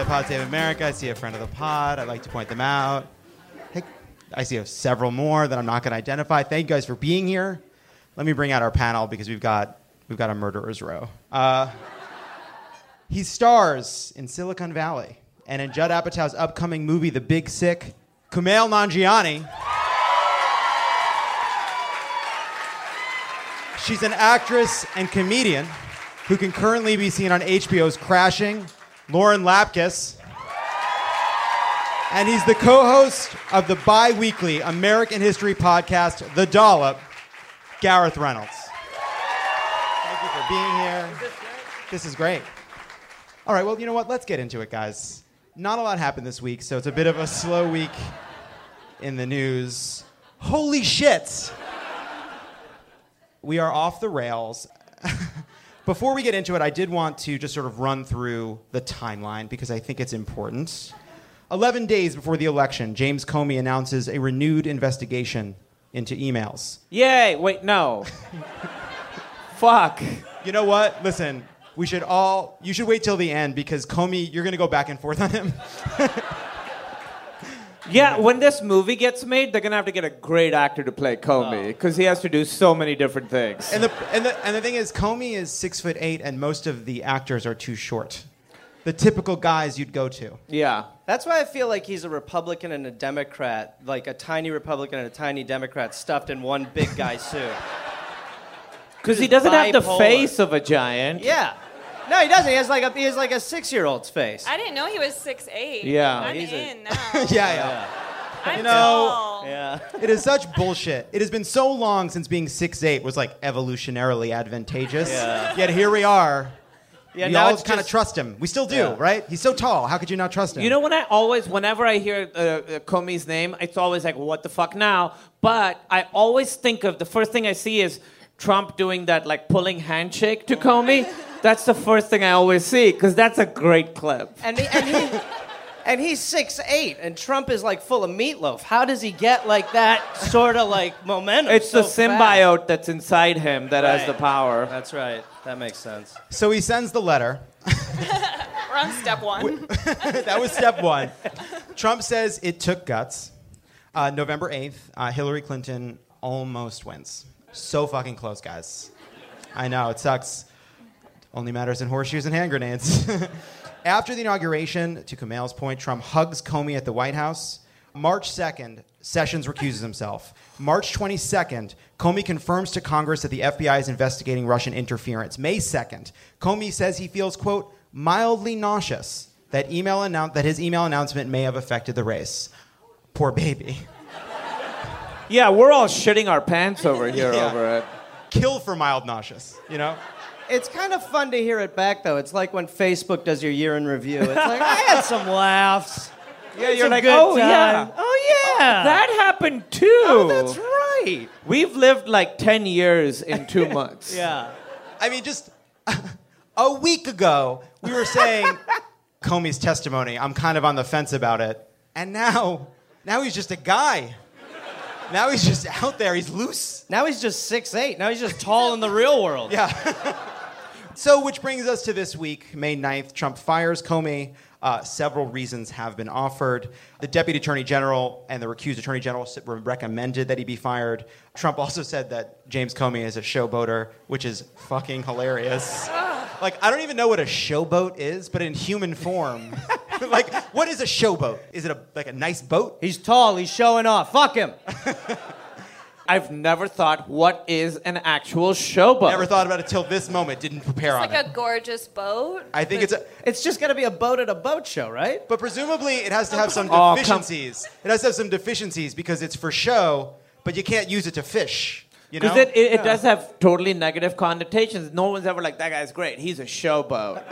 Pod Save America. I see a friend of the pod. I'd like to point them out. Hey, I see several more that I'm not going to identify. Thank you guys for being here. Let me bring out our panel because we've got a murderer's row. He stars in Silicon Valley and in Judd Apatow's upcoming movie, The Big Sick. Kumail Nanjiani. She's an actress and comedian who can currently be seen on HBO's Crashing, Lauren Lapkus. And he's the co-host of the bi-weekly American history podcast, The Dollop, Gareth Reynolds. Thank you for being here. This is great. All right, well, you know what? Let's get into it, guys. Not a lot happened this week, so it's a bit of a slow week in the news. Holy shit! We are off the rails. Before we get into it, I did want to just sort of run through the timeline because I think it's important. 11 days before the election, James Comey announces a renewed investigation into emails. Yay! Wait, no. Fuck. You know what? Listen, you should wait till the end because Comey, you're going to go back and forth on him. Yeah, when this movie gets made, they're going to have to get a great actor to play Comey because he has to do so many different things. And the thing is, Comey is 6'8", and most of the actors are too short. The typical guys you'd go to. Yeah. That's why I feel like he's a Republican and a Democrat, like a tiny Republican and a tiny Democrat stuffed in one big guy suit. Because he doesn't have the face of a giant. Yeah. No, he doesn't. He has like a 6-year-old's face. I didn't know he was 6'8". Yeah. I'm He's in now. Yeah. I'm tall. Yeah. It is such bullshit. It has been so long since being 6'8" was like evolutionarily advantageous. Yeah. Yet here we are. Yeah, we now all it's kind of just- trust him. We still do, Yeah. right? He's so tall. How could you not trust him? You know, whenever I hear Comey's name, it's always like, what the fuck now? But I always think of, the first thing I see is Trump doing that, like, pulling handshake to Comey. That's the first thing I always see, because that's a great clip. And he's 6'8", and Trump is like full of meatloaf. How does he get like that sort of like momentum? It's so the symbiote that's inside him that has the Right. power. That's right. That makes sense. So he sends the letter. We're on step one. That was step one. Trump says it took guts. November 8th, Hillary Clinton almost wins. So fucking close, guys. I know, it sucks. Only matters in horseshoes and hand grenades. After the inauguration, to Kumail's point, Trump hugs Comey at the White House. March 2nd, Sessions recuses himself. March 22nd, Comey confirms to Congress that the FBI is investigating Russian interference. May 2nd, Comey says he feels, quote, mildly nauseous that his email announcement may have affected the race. Poor baby. Yeah, we're all shitting our pants over here over it. Kill for mild nauseous, you know? It's kind of fun to hear it back, though. It's like when Facebook does your year in review. It's like, I had some laughs. Yeah, you're Some like, good oh, time. yeah. Oh, yeah. That happened too. Oh, that's right. We've lived like 10 years in 2 months. Yeah. I mean, just a week ago, we were saying Comey's testimony, I'm kind of on the fence about it. And now he's just a guy. Now he's just out there. He's loose. Now he's just 6'8". Now he's just tall in the real world. Yeah. So, which brings us to this week, May 9th. Trump fires Comey. Several reasons have been offered. The Deputy Attorney General and the recused Attorney General recommended that he be fired. Trump also said that James Comey is a showboater, which is fucking hilarious. Like, I don't even know what a showboat is, but in human form. Like, what is a showboat? Is it like a nice boat? He's tall. He's showing off. Fuck him. I've never thought, what is an actual showboat? Never thought about it till this moment. Didn't prepare on Like it. a gorgeous boat. I think it's a... It's just going to be a boat at a boat show, right? But presumably it has to have some Oh, deficiencies. It has to have some deficiencies because it's for show, but you can't use it to fish. You know? Because it does have totally negative connotations. No one's ever like, that guy's great. He's a showboat.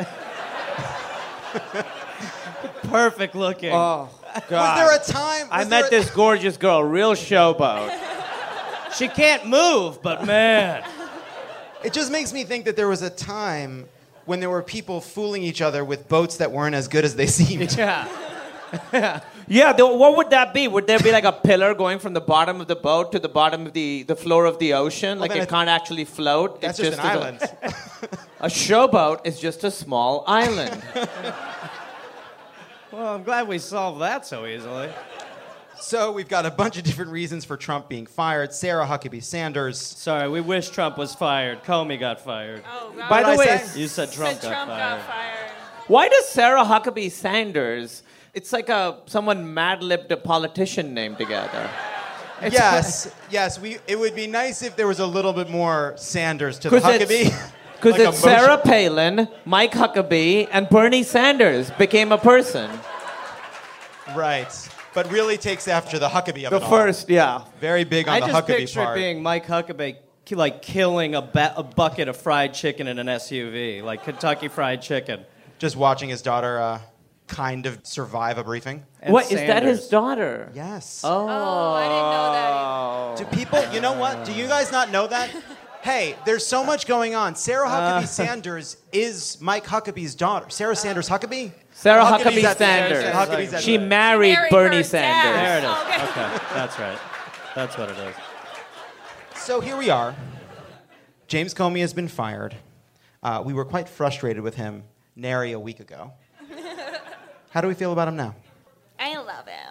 Perfect looking. Oh, God. Was there a time... I met this gorgeous girl, real showboat. She can't move, but man. It just makes me think that there was a time when there were people fooling each other with boats that weren't as good as they seemed. Yeah. Yeah, what would that be? Would there be like a pillar going from the bottom of the boat to the bottom of the floor of the ocean? Like then it can't actually float? That's It's just an island. A showboat is just a small island. Well, I'm glad we solved that so easily. So we've got a bunch of different reasons for Trump being fired. Sarah Huckabee Sanders. Sorry, we wish Trump was fired. Comey got fired. Oh, God. By the What did I way, say? You said Trump got fired. why does Sarah Huckabee Sanders? It's like someone mad-libbed a politician name together. Yes. It would be nice if there was a little bit more Sanders to the 'Cause it's- Huckabee. Because Like it's emotion. Sarah Palin, Mike Huckabee, and Bernie Sanders became a person. Right. But really takes after the Huckabee of The it all. first, yeah. Very big on I the just Huckabee picture part. it being Mike Huckabee like killing a bucket of fried chicken in an SUV, like Kentucky Fried Chicken. Just watching his daughter kind of survive a briefing. And What, is that Sanders. his daughter? Yes. Oh, I didn't know that. Do people, you know what? Do you guys not know that? Hey, there's so much going on. Sarah Huckabee Sanders is Mike Huckabee's daughter. Sarah Sanders Huckabee? Sarah Huckabee's Huckabee at the- Sanders. Huckabee's at She the- married Married Bernie her Sanders. dad. There it is. Oh, okay. Okay, that's right. That's what it is. So here we are. James Comey has been fired. We were quite frustrated with him nary a week ago. How do we feel about him now? I love him.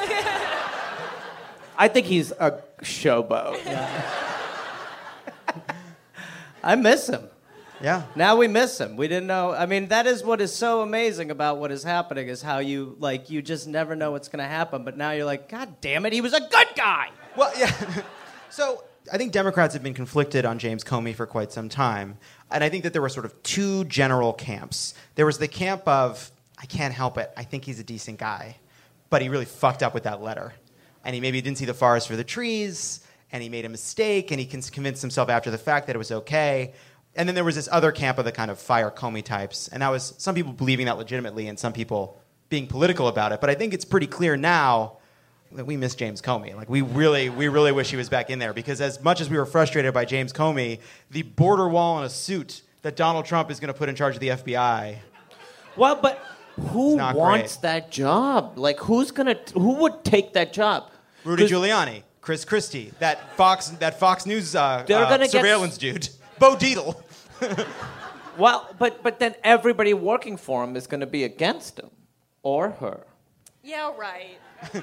I think he's a showboat. I miss him. Yeah. Now we miss him. We didn't know. I mean, that is what is so amazing about what is happening is how you just never know what's going to happen. But now you're like, God damn it, he was a good guy. Well, yeah. So I think Democrats have been conflicted on James Comey for quite some time. And I think that there were sort of two general camps. There was the camp of, I can't help it, I think he's a decent guy. But he really fucked up with that letter. And he maybe didn't see the forest for the trees, and he made a mistake, and he convinced himself after the fact that it was okay. And then there was this other camp of the kind of fire Comey types. And that was some people believing that legitimately and some people being political about it. But I think it's pretty clear now that we miss James Comey. Like, we really wish he was back in there. Because as much as we were frustrated by James Comey, the border wall in a suit that Donald Trump is going to put in charge of the FBI. Well, but who not wants great. that job? Like, who would take that job? Rudy 'Cause Giuliani, Chris Christie, that Fox News They're gonna get surveillance dude, Bo Dietl. Well, but then everybody working for him is going to be against him or her. Yeah, right.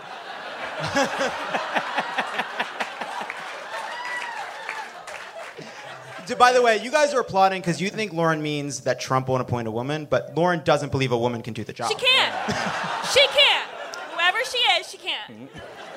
By the way, you guys are applauding because you think Lauren means that Trump won't appoint a woman, but Lauren doesn't believe a woman can do the job. She can't. She can't. Whoever she is, she can't.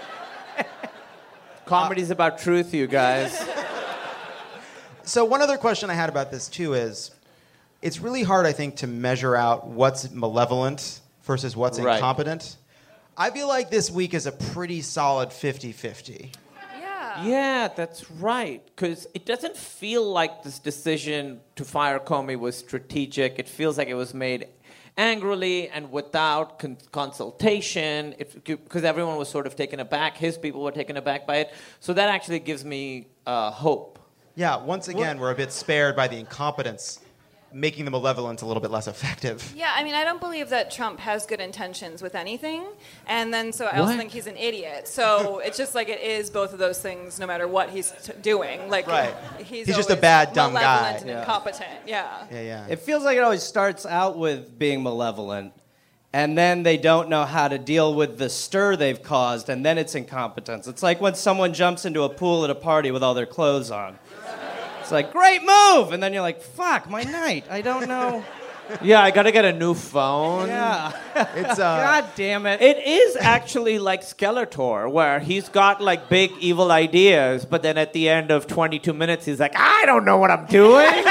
Comedy's about truth, you guys. So one other question I had about this too is, it's really hard, I think, to measure out what's malevolent versus what's Right. incompetent. I feel like this week is a pretty solid 50-50. Yeah. Yeah, that's right. Because it doesn't feel like this decision to fire Comey was strategic. It feels like it was made angrily and without consultation. Because everyone was sort of taken aback. His people were taken aback by it. So that actually gives me hope. Yeah, once again, we're a bit spared by the incompetence, making the malevolence a little bit less effective. Yeah, I mean, I don't believe that Trump has good intentions with anything. And then, so I also What? think he's an idiot. So it's just like it is both of those things no matter what he's doing. Like, Right. he's just a always bad, dumb malevolent guy. and Yeah. incompetent. Yeah. Yeah. It feels like it always starts out with being malevolent, and then they don't know how to deal with the stir they've caused, and then it's incompetence. It's like when someone jumps into a pool at a party with all their clothes on. It's like, great move! And then you're like, fuck, my night. I don't know. Yeah, I got to get a new phone. Yeah. It's God damn it. It is actually like Skeletor, where he's got like big evil ideas, but then at the end of 22 minutes, he's like, I don't know what I'm doing.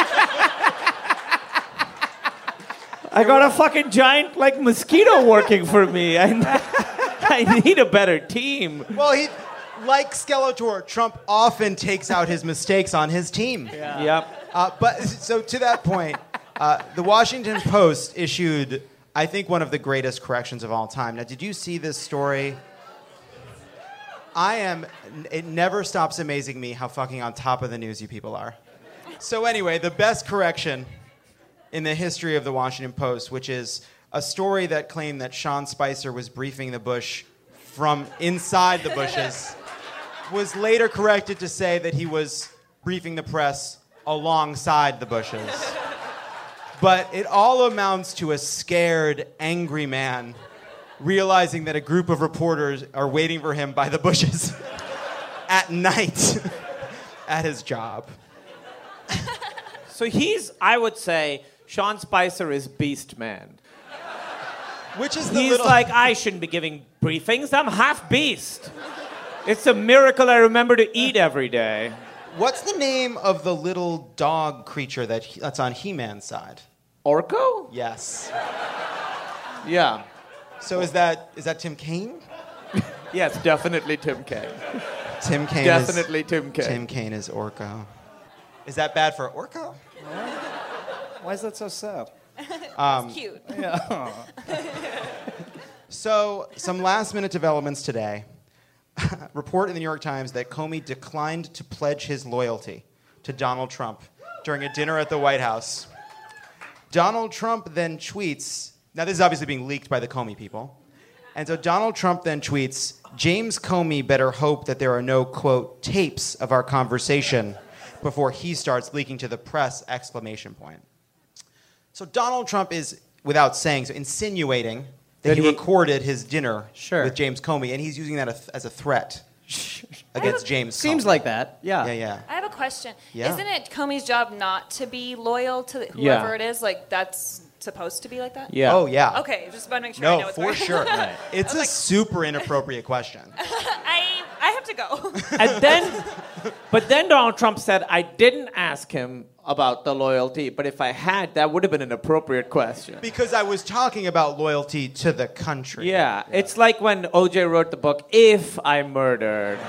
I got a fucking giant like mosquito working for me. I need a better team. well, he, like Skeletor, Trump often takes out his mistakes on his team. Yep. But so to that point, the Washington Post issued, I think, one of the greatest corrections of all time. Now, did you see this story? It never stops amazing me how fucking on top of the news you people are. So anyway, the best correction in the history of the Washington Post, which is a story that claimed that Sean Spicer was briefing the Bush from inside the bushes, was later corrected to say that he was briefing the press alongside the bushes. But it all amounts to a scared, angry man realizing that a group of reporters are waiting for him by the bushes at night at his job. So I would say, Sean Spicer is Beast Man. Which is the He's little... like, I shouldn't be giving briefings. I'm half beast. It's a miracle I remember to eat every day. What's the name of the little dog creature that's on He-Man's side? Orko? Yes. Yeah. So is that Tim Kaine? Yes, definitely Tim Kaine. Tim Kaine Definitely Tim Kaine. Tim Kaine is Orko. Is that bad for Orko? Why is that so sad? It's cute. So, some last-minute developments today. Report in the New York Times that Comey declined to pledge his loyalty to Donald Trump during a dinner at the White House. Donald Trump then tweets, now this is obviously being leaked by the Comey people, and so Donald Trump then tweets, James Comey better hope that there are no, quote, tapes of our conversation before he starts leaking to the press, exclamation point. So Donald Trump is, without saying so, insinuating that he recorded his dinner with James Comey, and he's using that as a threat against James Comey. Seems like that, yeah. Yeah. I have a question. Yeah. Isn't it Comey's job not to be loyal to whoever it is? Like, that's supposed to be like that? Yeah. Oh, yeah. Okay, just want to make sure I know No, what's for going sure. Right. It's a super inappropriate question. I have to go. But then Donald Trump said, I didn't ask him about the loyalty, but if I had, that would have been an appropriate question. Because I was talking about loyalty to the country. Yeah, it's like when OJ wrote the book, If I Murdered.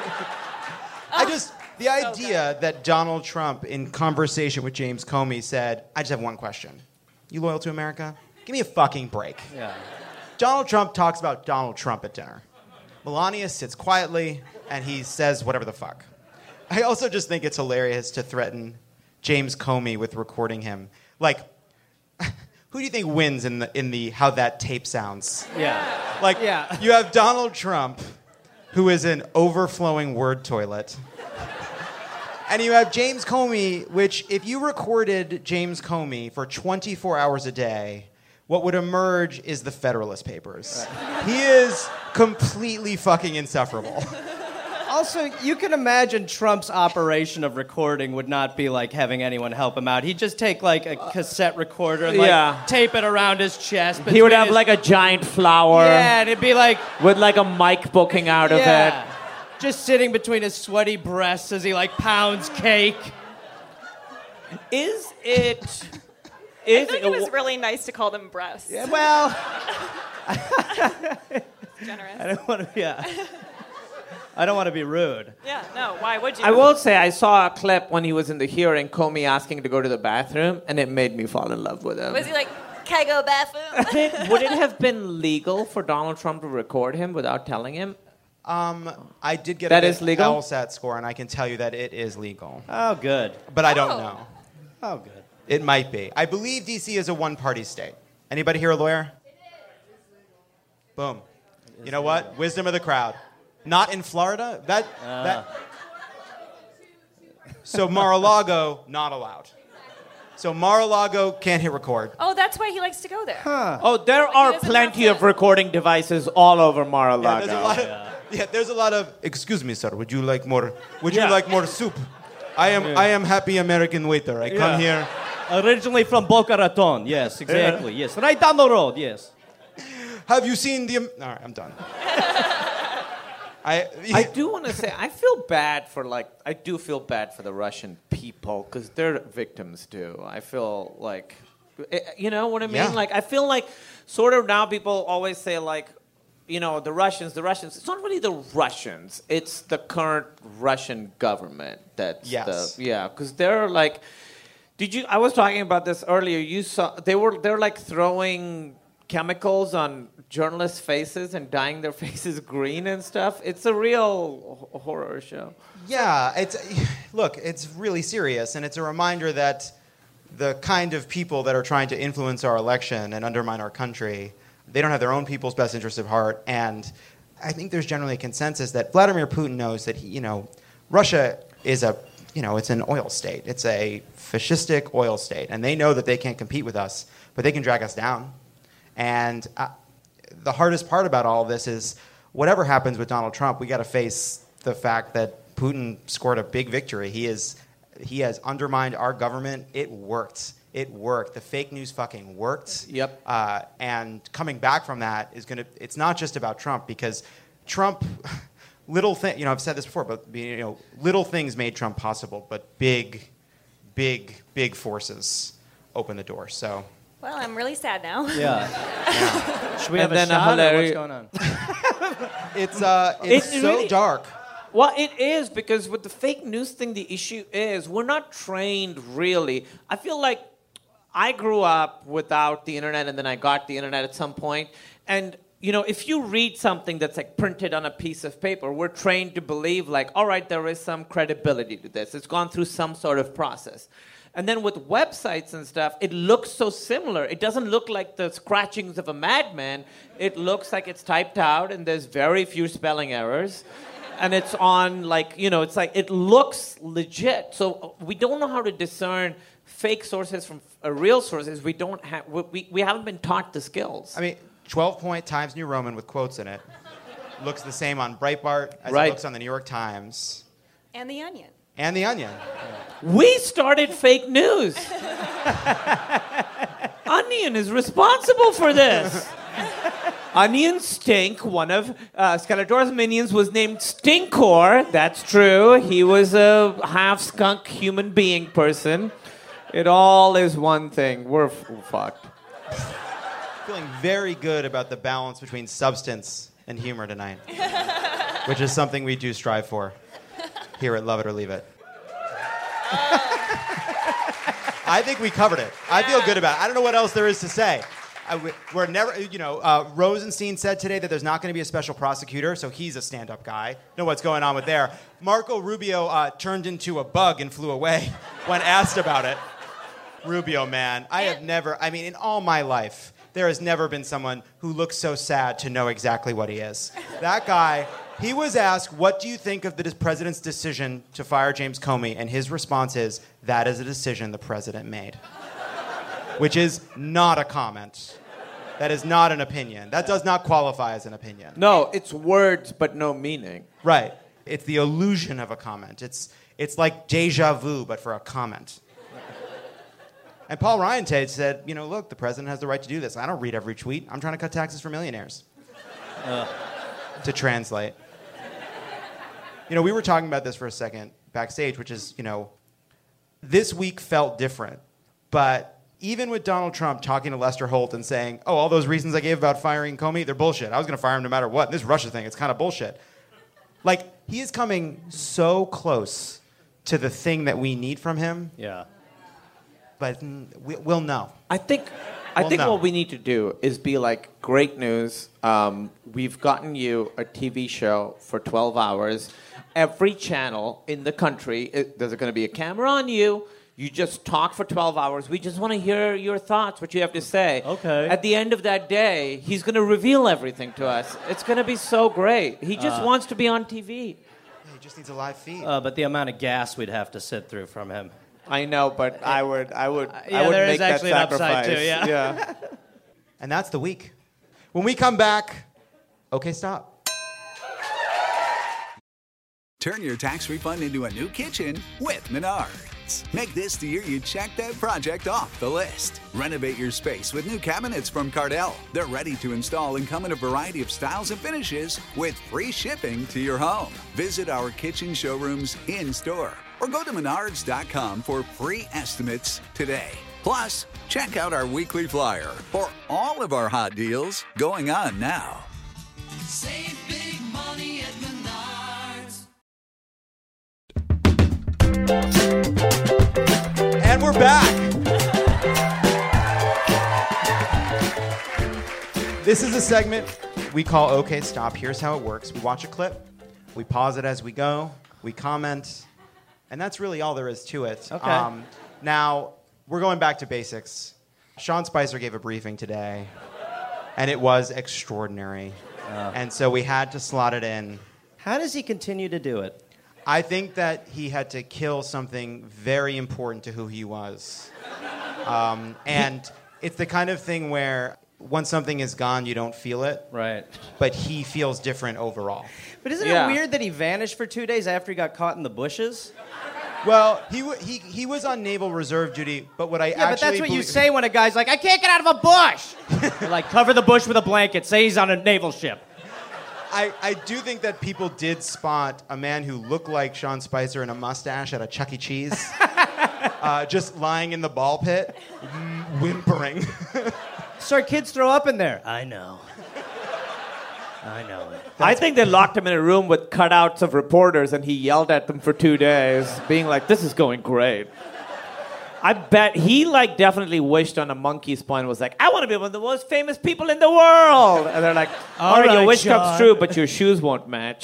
The idea that Donald Trump, in conversation with James Comey, said, I just have one question. You loyal to America? Give me a fucking break. Yeah. Donald Trump talks about Donald Trump at dinner. Melania sits quietly, and he says whatever the fuck. I also just think it's hilarious to threaten James Comey with recording him. Like, who do you think wins in the how that tape sounds? Yeah. Like, Yeah. you have Donald Trump, who is an overflowing word toilet. And you have James Comey, which, if you recorded James Comey for 24 hours a day, what would emerge is the Federalist Papers. Right. He is completely fucking insufferable. Also, you can imagine Trump's operation of recording would not be like having anyone help him out. He'd just take like a cassette recorder and tape it around his chest. He would have like a giant flower. Yeah, and it'd be like... with like a mic booking out of it. Just sitting between his sweaty breasts as he like pounds cake. I think it was really nice to call them breasts. Yeah, well... Generous. I don't want to be rude. Yeah, no, why would you? I will say, I saw a clip when he was in the hearing, Comey asking to go to the bathroom, and it made me fall in love with him. Was he like, can I go bathroom? Would it have been legal for Donald Trump to record him without telling him? I did get that a is legal? LSAT score, and I can tell you that it is legal. Oh, good. But I don't know. Oh, good. It might be. I believe D.C. is a one-party state. Anybody here a lawyer? Boom. You know what? Wisdom of the crowd. Not in Florida? So Mar-a-Lago, not allowed. So Mar-a-Lago can't hit record. Oh, that's why he likes to go there. Oh, there are plenty of recording devices all over Mar-a-Lago. There's a lot of, excuse me, sir, would you like more soup? I am happy American waiter. I come here. Originally from Boca Raton. Yes, exactly. Yes, right down the road. Yes. Have you seen the... All right, I'm done. I do want to say, I feel bad for the Russian people because they're victims too. I feel like, you know what I mean? Yeah. Like, I feel like sort of now people always say like, you know, the Russians. It's not really the Russians. It's the current Russian government that's because they're like, I was talking about this earlier. You saw, they're like throwing chemicals on journalists' faces and dyeing their faces green and stuff. It's a real horror show. Yeah, it's really serious, and it's a reminder that the kind of people that are trying to influence our election and undermine our country, they don't have their own people's best interests at heart. And I think there's generally a consensus that Vladimir Putin knows that Russia is it's an oil state. It's a fascistic oil state, and they know that they can't compete with us, but they can drag us down. And the hardest part about all of this is whatever happens with Donald Trump, we got to face the fact that Putin scored a big victory. He has undermined our government. It worked. It worked. The fake news fucking worked. Yep. And coming back from that is it's not just about Trump, because Trump, I've said this before, but little things made Trump possible, but big forces open the door. So. Well, I'm really sad now. Yeah. Should we have And a then a shot? Or what's hilarious- going on? It's It so really- dark. Well, it is, because with the fake news thing, the issue is we're not trained really. I feel like I grew up without the internet, and then I got the internet at some point. And, if you read something that's like printed on a piece of paper, we're trained to believe like, all right, there is some credibility to this. It's gone through some sort of process. And then with websites and stuff, it looks so similar. It doesn't look like the scratchings of a madman. It looks like it's typed out, and there's very few spelling errors. And it's on, it's like, it looks legit. So we don't know how to discern fake sources from real sources. We haven't been taught the skills. I mean, 12-point Times New Roman with quotes in it looks the same on Breitbart as Right. it looks on the New York Times. And The Onion. And The Onion. We started fake news. Onion is responsible for this. Onion Stink, one of Skeletor's minions, was named Stinkor. That's true. He was a half-skunk human being person. It all is one thing. We're fucked. Feeling very good about the balance between substance and humor tonight, which is something we do strive for here at Love It or Leave It. I think we covered it. I feel good about it. I don't know what else there is to say. We're never, Rosenstein said today that there's not going to be a special prosecutor, so he's a stand-up guy. Know what's going on with there. Marco Rubio turned into a bug and flew away when asked about it. Rubio, man. In all my life, there has never been someone who looks so sad to know exactly what he is. That guy, he was asked, what do you think of the president's decision to fire James Comey? And his response is, that is a decision the president made. Which is not a comment. That is not an opinion. That does not qualify as an opinion. No, it's words but no meaning. Right. It's the illusion of a comment. It's like deja vu, but for a comment. And Paul Ryan said, look, the president has the right to do this. I don't read every tweet. I'm trying to cut taxes for millionaires. To translate. We were talking about this for a second backstage, which is, this week felt different. But even with Donald Trump talking to Lester Holt and saying, all those reasons I gave about firing Comey, they're bullshit. I was going to fire him no matter what. And this Russia thing, it's kind of bullshit. Like, he is coming so close to the thing that we need from him. Yeah. But we'll know. I think no. what we need to do is be like, great news. We've gotten you a TV show for 12 hours. Every channel in the country, there's going to be a camera on you. You just talk for 12 hours. We just want to hear your thoughts, what you have to say. Okay. At the end of that day, he's going to reveal everything to us. It's going to be so great. He just wants to be on TV. Yeah, he just needs a live feed. But the amount of gas we'd have to sit through from him. I know, but I would there make is that actually an upside sacrifice. too, yeah. And that's the week. When we come back, okay, stop. Turn your tax refund into a new kitchen with Menards. Make this the year you check that project off the list. Renovate your space with new cabinets from Cardell. They're ready to install and come in a variety of styles and finishes with free shipping to your home. Visit our kitchen showrooms in-store or go to menards.com for free estimates today. Plus, check out our weekly flyer for all of our hot deals going on now. Save big money at Menards. And we're back. This is a segment we call OK Stop. Here's how it works. We watch a clip, we pause it as we go, we comment, and that's really all there is to it. Okay. Now, we're going back to basics. Sean Spicer gave a briefing today, and it was extraordinary. And so we had to slot it in. How does he continue to do it? I think that he had to kill something very important to who he was. And it's the kind of thing where once something is gone, you don't feel it. Right. But he feels different overall. But isn't Yeah. it weird that he vanished for 2 days after he got caught in the bushes? Well, he was on naval reserve duty, but what I Yeah, actually but that's what you believe- say when a guy's like, I can't get out of a bush. You're like, cover the bush with a blanket. Say he's on a naval ship. I do think that people did spot a man who looked like Sean Spicer in a mustache at a Chuck E. Cheese, just lying in the ball pit, whimpering. Start kids throw up in there. I know. I know it. I think they locked him in a room with cutouts of reporters and he yelled at them for 2 days, being like, this is going great. I bet he definitely wished on a monkey's paw and was like, I want to be one of the most famous people in the world. And they're like, all right, your right, wish Sean." comes true, but your shoes won't match.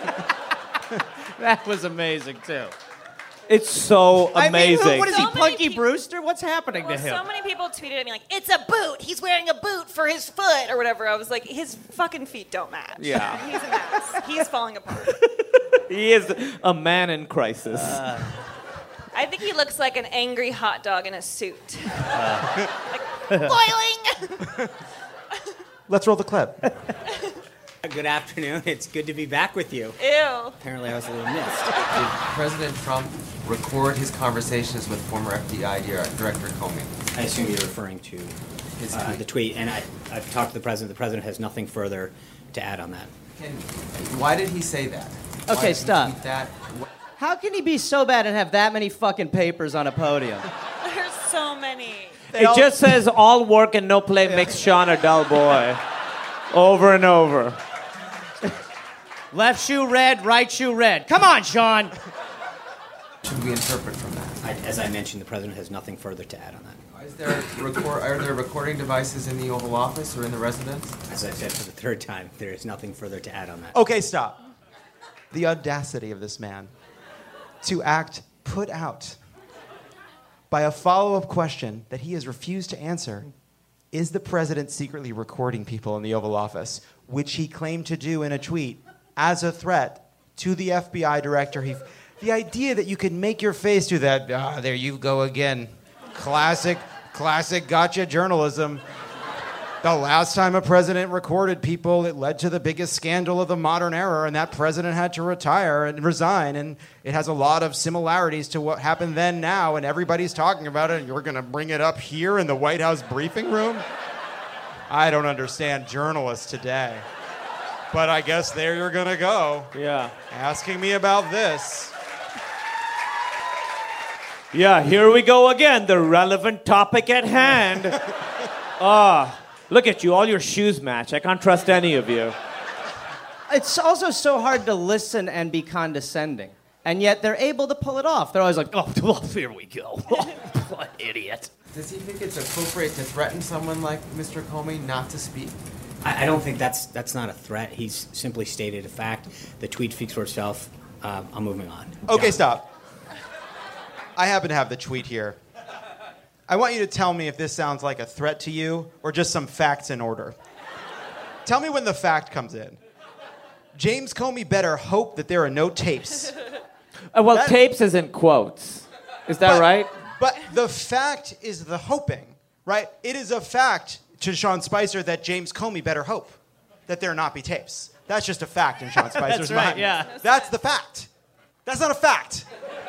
That was amazing, too. It's so amazing. I mean, what is he, So many Punky peop- Brewster? What's happening Well, to him? so many people tweeted at me like, "It's a boot. He's wearing a boot for his foot or whatever." I was like, his fucking feet don't match. Yeah. He's a mess. He's falling apart. He is a man in crisis. I think he looks like an angry hot dog in a suit. Like, boiling. Let's roll the clip. Good afternoon. It's good to be back with you. Ew. Apparently, I was a little missed. Did President Trump record his conversations with former FBI Director Comey? I assume you're referring to His the tweet, and I've talked to the president. The president has nothing further to add on that. Why did he say that? Why Okay, did he stop. tweet that? How can he be so bad and have that many fucking papers on a podium? There's so many. It just says all work and no play makes Sean a dull boy. Over and over. Left shoe red, right shoe red. Come on, Sean. What should we interpret from that? As I mentioned, the president has nothing further to add on that. Are there recording devices in the Oval Office or in the residence? As I said for the third time, there is nothing further to add on that. Okay, stop. The audacity of this man to act put out by a follow-up question that he has refused to answer. Is the president secretly recording people in the Oval Office, which he claimed to do in a tweet as a threat to the FBI director? The idea that you could make your face do that, there you go again. Classic gotcha journalism. The last time a president recorded people, it led to the biggest scandal of the modern era, and that president had to retire and resign, and it has a lot of similarities to what happened then now, and everybody's talking about it, and you're going to bring it up here in the White House briefing room? I don't understand journalists today. But I guess there you're going to go. Yeah. Asking me about this. Yeah, here we go again. The relevant topic at hand. Look at you. All your shoes match. I can't trust any of you. It's also so hard to listen and be condescending. And yet they're able to pull it off. They're always like, oh, well, here we go. What idiot. Does he think it's appropriate to threaten someone like Mr. Comey not to speak? I don't think that's not a threat. He's simply stated a fact. The tweet speaks for itself. I'm moving on. Okay, John. stop. I happen to have the tweet here. I want you to tell me if this sounds like a threat to you or just some facts in order. Tell me when the fact comes in. James Comey better hope that there are no tapes. Well, tapes is in quotes. Is that right? But the fact is the hoping, right? It is a fact to Sean Spicer that James Comey better hope that there not be tapes. That's just a fact in Sean Spicer's That's right, mind. yeah. That's the fact. That's not a fact.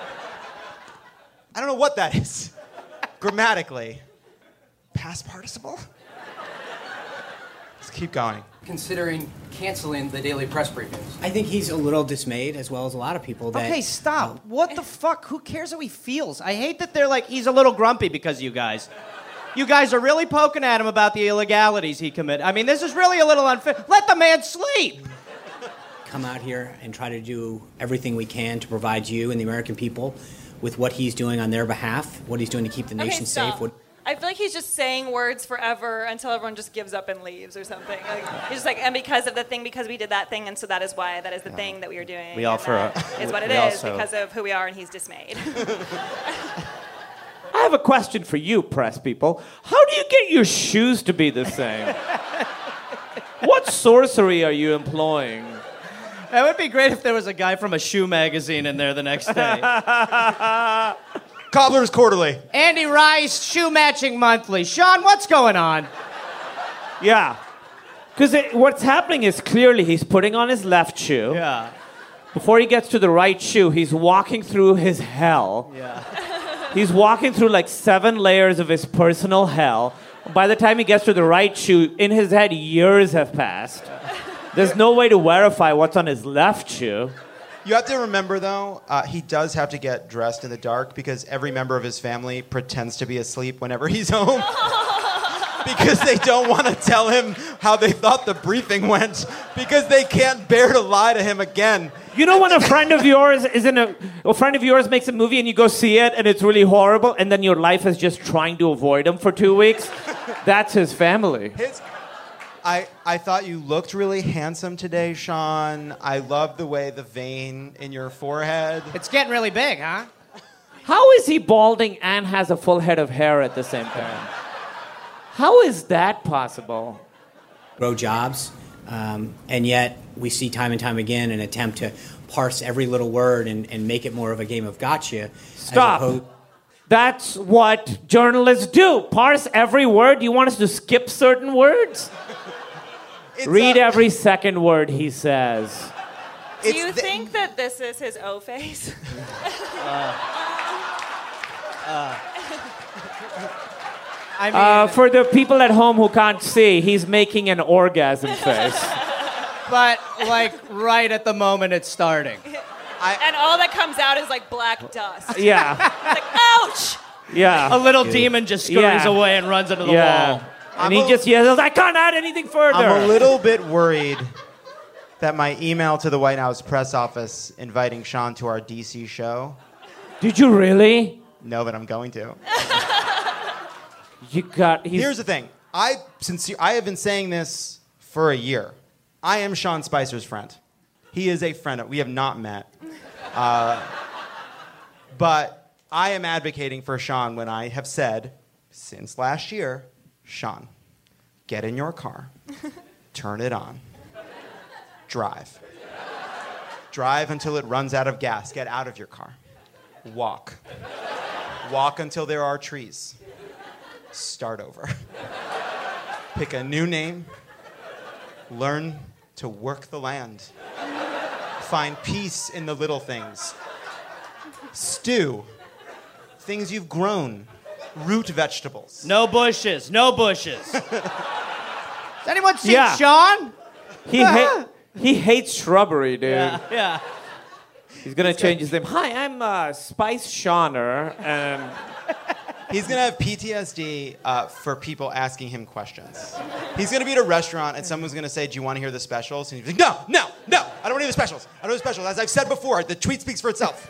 I don't know what that is. Grammatically. Past participle? Let's keep going. Considering canceling the daily press briefings. I think he's a little dismayed, as well as a lot of people. That, Okay, stop. What the fuck? Who cares how he feels? I hate that they're like, he's a little grumpy because of you guys. You guys are really poking at him about the illegalities he committed. I mean, this is really a little unfair. Let the man sleep. come out here and try to do everything we can to provide you and the American people with what he's doing on their behalf, what he's doing to keep the nation safe. I feel like he's just saying words forever until everyone just gives up and leaves or something. Like, he's just like, and because of the thing, because we did that thing, and so that is why, that is the thing that we are doing. We all and for that a- is what it we is also- because of who we are, and he's dismayed. I have a question for you, press people. How do you get your shoes to be the same? What sorcery are you employing? It would be great if there was a guy from a shoe magazine in there the next day. Cobbler's Quarterly. Andy Rice, Shoe Matching Monthly. Sean, what's going on? Yeah. Because what's happening is clearly he's putting on his left shoe. Yeah. Before he gets to the right shoe, he's walking through his hell. Yeah. He's walking through like 7 layers of his personal hell. By the time he gets to the right shoe, in his head, years have passed. There's no way to verify what's on his left shoe. You have to remember, though, he does have to get dressed in the dark because every member of his family pretends to be asleep whenever he's home. Because they don't want to tell him how they thought the briefing went. Because they can't bear to lie to him again. You know when a friend of yours makes a movie and you go see it and it's really horrible and then your life is just trying to avoid him for 2 weeks? That's his family. I thought you looked really handsome today, Sean. I love the way the vein in your forehead. It's getting really big, huh? How is he balding and has a full head of hair at the same time? How is that possible? Grow jobs, and yet we see time and time again an attempt to parse every little word and make it more of a game of gotcha. Stop. That's what journalists do. Parse every word. You want us to skip certain words? Read every second word he says. Do you think that this is his O face? I mean, for the people at home who can't see, he's making an orgasm face. but like right at the moment it's starting. And all that comes out is like black dust. Yeah. It's like, ouch! Yeah. A little demon just scurries away and runs into the wall. And he just yells, I can't add anything further. I'm a little bit worried that my email to the White House press office inviting Sean to our DC show. Did you really? No, but I'm going to. Here's the thing. I have been saying this for a year. I am Sean Spicer's friend. He is a friend. We have not met. But I am advocating for Sean when I have said, since last year, Sean, get in your car, turn it on, drive. Drive until it runs out of gas. Get out of your car. Walk. Walk until there are trees. Start over. Pick a new name. Learn to work the land. Find peace in the little things. Stew. Things you've grown. Root vegetables. No bushes. No bushes. Has anyone seen Yeah. Sean? He hates shrubbery, dude. Yeah. He's going to change his name. Hi, I'm Spice Shawner, and... He's going to have PTSD for people asking him questions. He's going to be at a restaurant and someone's going to say, do you want to hear the specials? And he's like, no, I don't want to hear the specials. I don't want the specials. As I've said before, the tweet speaks for itself.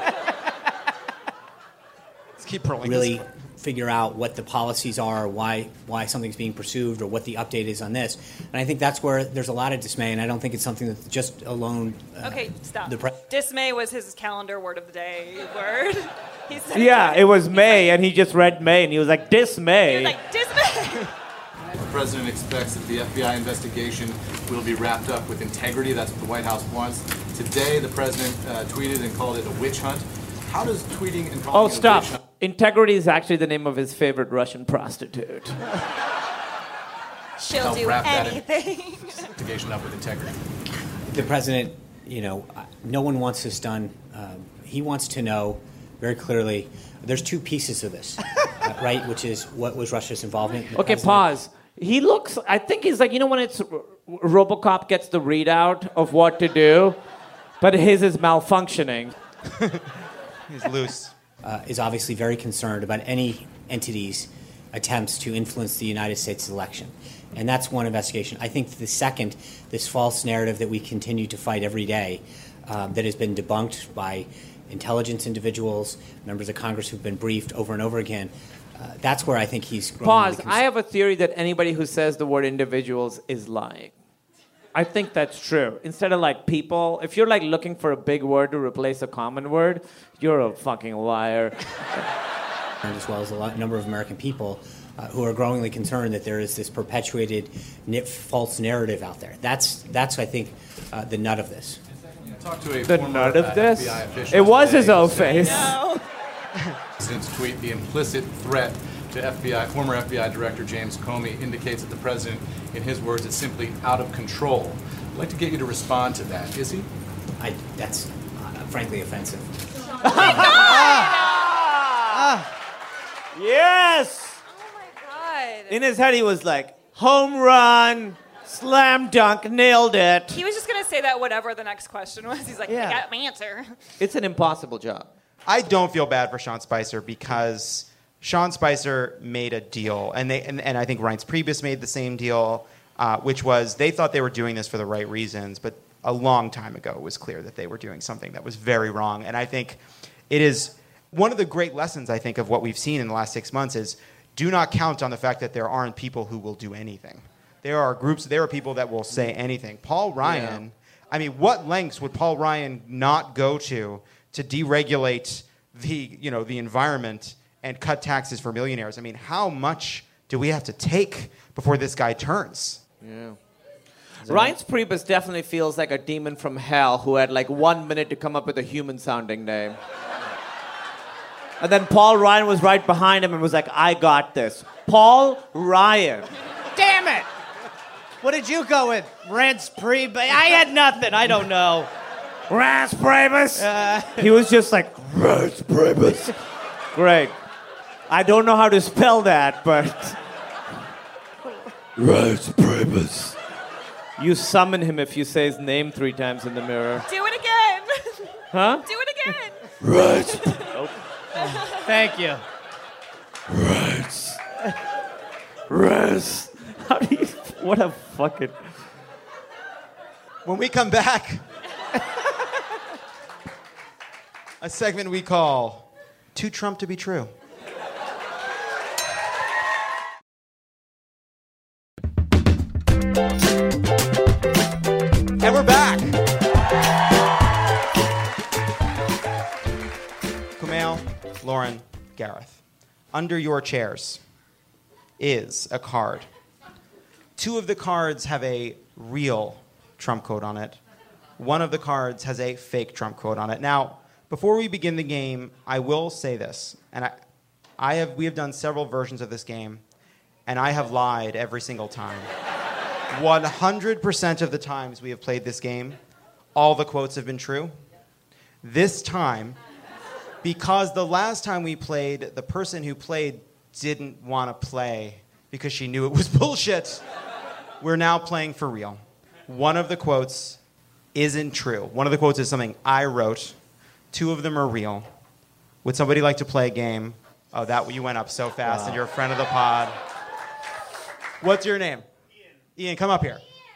Let's keep rolling. Really figure out what the policies are, why something's being pursued, or what the update is on this. And I think that's where there's a lot of dismay, and I don't think it's something that's just alone... Okay, stop. Dismay was his calendar word of the day word. He said it was May, and he just read May, and he was like, dismay. He was like, dismay! The president expects that the FBI investigation will be wrapped up with integrity. That's what the White House wants. Today, the president tweeted and called it a witch hunt. How does tweeting and calling it a stop. witch hunt... Integrity is actually the name of his favorite Russian prostitute. She'll Help do wrap that anything. investigation up with integrity. The president, no one wants this done. He wants to know very clearly, there's 2 pieces of this, right? Which is, what was Russia's involvement? Okay, pause. He looks, I think he's like, when it's RoboCop gets the readout of what to do, but his is malfunctioning. He's loose. Is obviously very concerned about any entity's attempts to influence the United States election. And that's one investigation. I think the second, this false narrative that we continue to fight every day, that has been debunked by intelligence individuals, members of Congress who've been briefed over and over again, that's where I think he's growing. Pause. I have a theory that anybody who says the word individuals is lying. I think that's true. Instead of like people, if you're like looking for a big word to replace a common word, you're a fucking liar. As well as number of American people who are growingly concerned that there is this perpetuated false narrative out there. That's I think, the nut of this. The nut of this? It was his own face. President's tweet, the implicit threat to former FBI Director James Comey indicates that the president, in his words, is simply out of control. I'd like to get you to respond to that. Is he? That's frankly offensive. Yes! Oh my God. In his head, he was like, home run, slam dunk, nailed it. He was just going to say that whatever the next question was. He's like, Yeah. I got my answer. It's an impossible job. I don't feel bad for Sean Spicer because Sean Spicer made a deal, and I think Reince Priebus made the same deal, which was they thought they were doing this for the right reasons, but a long time ago it was clear that they were doing something that was very wrong. And I think it is one of the great lessons, I think, of what we've seen in the last 6 months is do not count on the fact that there aren't people who will do anything. There are people that will say anything. Paul Ryan, I mean, what lengths would Paul Ryan not go to deregulate the environment and cut taxes for millionaires? I mean, how much do we have to take before this guy turns? Yeah. Reince Priebus definitely feels like a demon from hell who had like 1 minute to come up with a human-sounding name. And then Paul Ryan was right behind him and was like, I got this. Paul Ryan. Damn it! What did you go with? Reince Priebus? I had nothing. I don't know. Reince Priebus. He was just like, Reince Priebus. Great. I don't know how to spell that, but... Reince Priebus. You summon him if you say his name 3 times in the mirror. Do it again. Huh? Do it again. Reince. Nope. Thank you. Reince. Reince. How do you... What a fucking... When we come back, a segment we call Too Trump to Be True. And we're back. Kumail, Lauren, Gareth, under your chairs is a card. 2 of the cards have a real Trump quote on it. 1 of the cards has a fake Trump quote on it. Now, before we begin the game, I will say this, and we have done several versions of this game, and I have lied every single time. 100% of the times we have played this game, all the quotes have been true. This time, because the last time we played, the person who played didn't want to play because she knew it was bullshit, we're now playing for real. 1 of the quotes isn't true. 1 of the quotes is something I wrote. 2 of them are real. Would somebody like to play a game? Oh, that you went up so fast, and you're a friend of the pod. What's your name? Ian, come up here.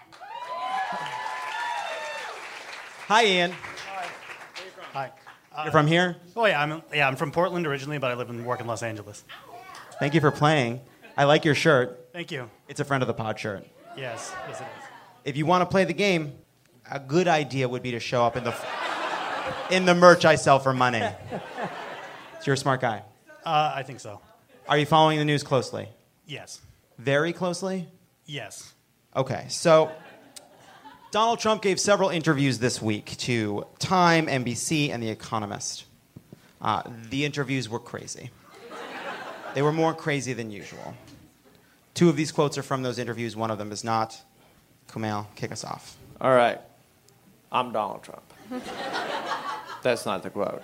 Hi, Ian. Hi. You're from here? Oh yeah, I'm from Portland originally, but I live and work in Los Angeles. Thank you for playing. I like your shirt. Thank you. It's a friend of the pod shirt. Yes, it is. If you want to play the game, a good idea would be to show up in the merch I sell for money. So you're a smart guy. I think so. Are you following the news closely? Yes. Very closely? Yes. Okay, so Donald Trump gave several interviews this week to Time, NBC, and The Economist. The interviews were crazy. They were more crazy than usual. 2 of these quotes are from those interviews. 1 of them is not. Kumail, kick us off. All right. I'm Donald Trump. That's not the quote.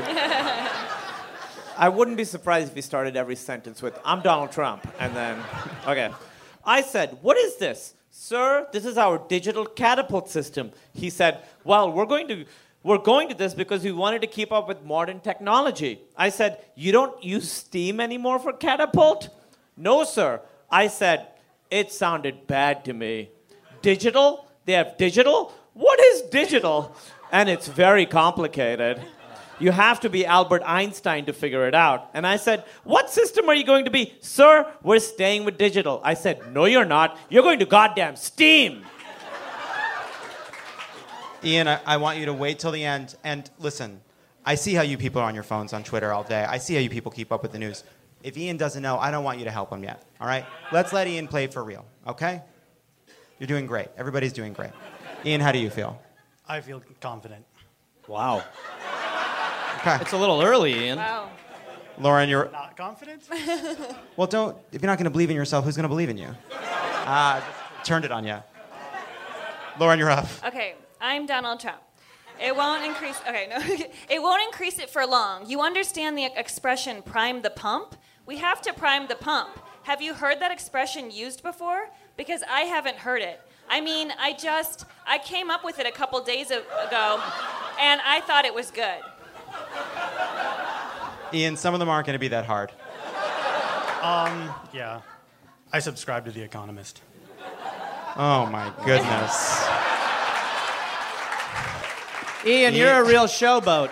I wouldn't be surprised if he started every sentence with, I'm Donald Trump, and then, okay. I said, what is this? Sir, this is our digital catapult system. He said, well, we're going to this because we wanted to keep up with modern technology. I said, you don't use Steam anymore for catapult? No, sir. I said, it sounded bad to me. Digital? They have digital? What is digital? And it's very complicated. You have to be Albert Einstein to figure it out. And I said, what system are you going to be? Sir, we're staying with digital. I said, no, you're not. You're going to goddamn Steam. Ian, I want you to wait till the end. And listen, I see how you people are on your phones on Twitter all day. I see how you people keep up with the news. If Ian doesn't know, I don't want you to help him yet. All right? Let's let Ian play for real, okay? You're doing great. Everybody's doing great. Ian, how do you feel? I feel confident. Wow. Okay. It's a little early, Ian. Wow. Lauren, you're... Not confident? Well, don't... If you're not going to believe in yourself, who's going to believe in you? Turned it on you. Lauren, you're up. Okay, I'm Donald Trump. It won't increase. Okay, no. It won't increase it for long. You understand the expression "prime the pump"? We have to prime the pump. Have you heard that expression used before? Because I haven't heard it. I mean, I came up with it a couple days ago, and I thought it was good. Ian, some of them aren't going to be that hard. Yeah. I subscribe to The Economist. Oh, my goodness. Ian, you're a real showboat.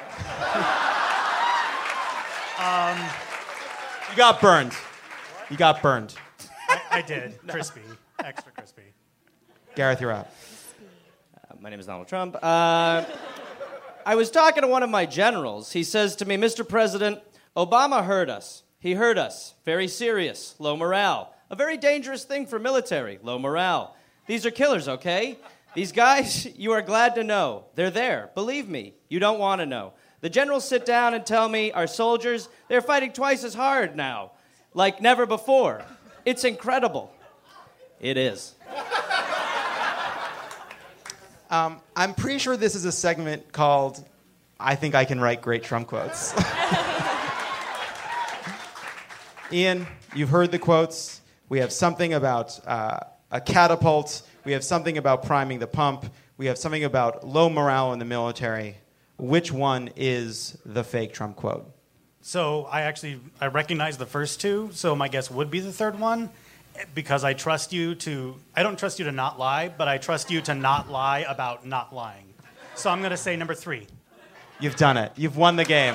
You got burned. You got burned. I did. Crispy. Extra crispy. Gareth, you're up. My name is Donald Trump. I was talking to one of my generals. He says to me, Mr. President, Obama heard us. He heard us. Very serious. Low morale. A very dangerous thing for military. Low morale. These are killers, okay? These guys, you are glad to know. They're there. Believe me, you don't want to know. The generals sit down and tell me our soldiers, they're fighting twice as hard now. Like never before. It's incredible. It is. I'm pretty sure this is a segment called I Think I Can Write Great Trump Quotes. Ian, you've heard the quotes. We have something about a catapult. We have something about priming the pump. We have something about low morale in the military. Which one is the fake Trump quote? So I recognize the first two, so my guess would be the third one, because I don't trust you to not lie, but I trust you to not lie about not lying. So I'm going to say number 3. You've done it. You've won the game.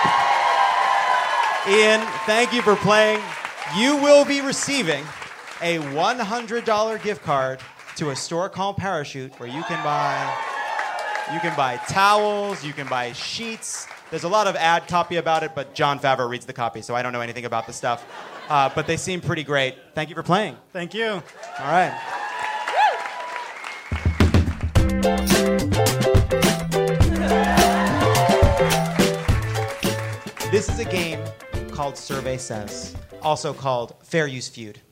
Ian, thank you for playing. You will be receiving a $100 gift card to a store called Parachute, where you can buy towels, you can buy sheets. There's a lot of ad copy about it, but John Favreau reads the copy, so I don't know anything about the stuff. But they seem pretty great. Thank you for playing. Thank you. All right. This is a game called Survey Says, also called Fair Use Feud.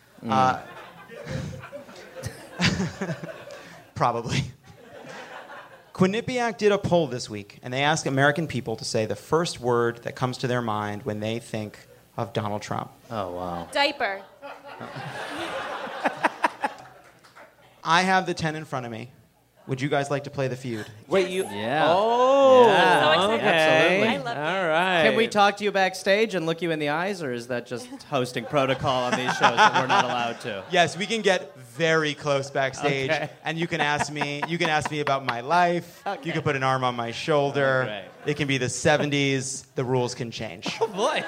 Probably. Quinnipiac did a poll this week, and they asked American people to say the first word that comes to their mind when they think of Donald Trump. Oh, wow. Diaper. I have the 10 in front of me. Would you guys like to play the feud? Wait, you... Yeah. Oh, yeah. So excited. Absolutely. I love All right. Can we talk to you backstage and look you in the eyes, or is that just hosting protocol on these shows that we're not allowed to? Yes, we can get very close backstage, Okay. and you can ask me about my life. Okay. You can put an arm on my shoulder. Great. It can be the 70s. The rules can change. Oh, boy.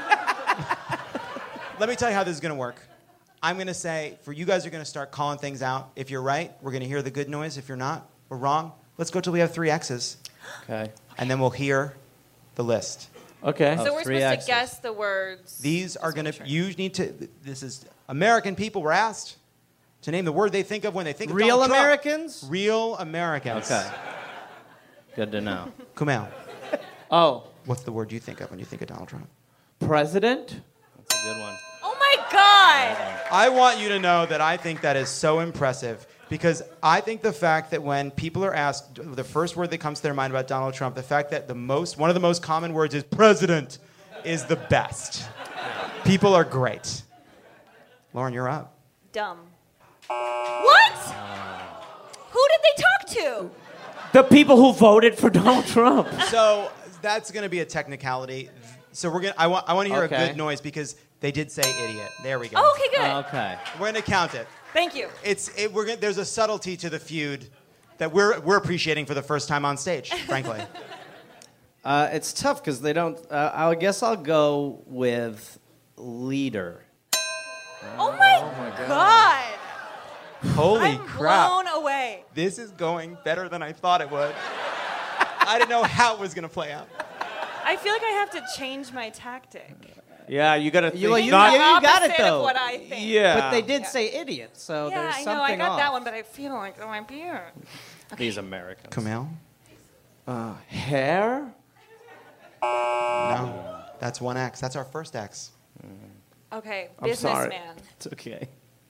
Let me tell you how this is going to work. I'm going to say, you guys are going to start calling things out. If you're right, we're going to hear the good noise. If you're not, we're wrong. Let's go till we have 3 X's. Okay. And then we'll hear the list. Okay. So we're 3 supposed X's. to guess the words. These are going to, you need to, this is, American people were asked to name the word they think of when they think of Real Donald Trump. Americans? Real Americans. Okay. Good to know. Kumail, Oh, what's the word you think of when you think of Donald Trump? president? That's a good one. Oh my God! I want you to know that I think that is so impressive, because I think the fact that when people are asked the first word that comes to their mind about Donald Trump, the fact that one of the most common words is president is the best. People are great. Lauren, you're up. Dumb. What? Who did they talk to? The people who voted for Donald Trump. So that's going to be a technicality. So I want to hear Okay. a good noise, because they did say idiot. There we go. Oh, okay, good. Okay. We're going to count it. Thank you. There's a subtlety to the feud that we're appreciating for the first time on stage, frankly. It's tough because they don't. I guess I'll go with leader. Oh my God! Holy I'm crap. blown away. This is going better than I thought it would. I didn't know how it was going to play out. I feel like I have to change my tactic. Yeah, you gotta think. You Think got the it opposite though. of what I think. Yeah. But they did say idiot, so Yeah, there's I something know. I got off. that one, but I feel like it might be it. These Americans. Kumail? Hair? No. That's one X. That's our first X. Okay, I'm sorry. businessman. It's okay.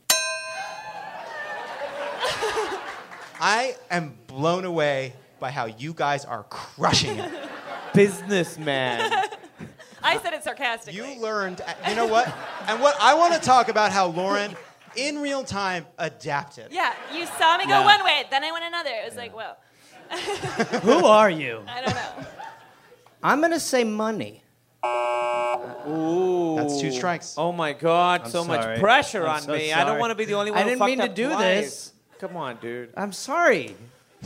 I am blown away by how you guys are crushing it. Businessman. I said it sarcastically. You learned, you know what? And what I want to talk about how Lauren, in real time, adapted. Yeah, you saw me go Yeah. one way, then I went another. It was like, whoa. Who are you? I don't know. I'm gonna say money. Ooh. That's 2 strikes. Oh my God! I'm so sorry. much pressure I'm on so me. I don't sorry. want to be the only one I who didn't fucked mean to up do twice. this. Come on, dude. I'm sorry.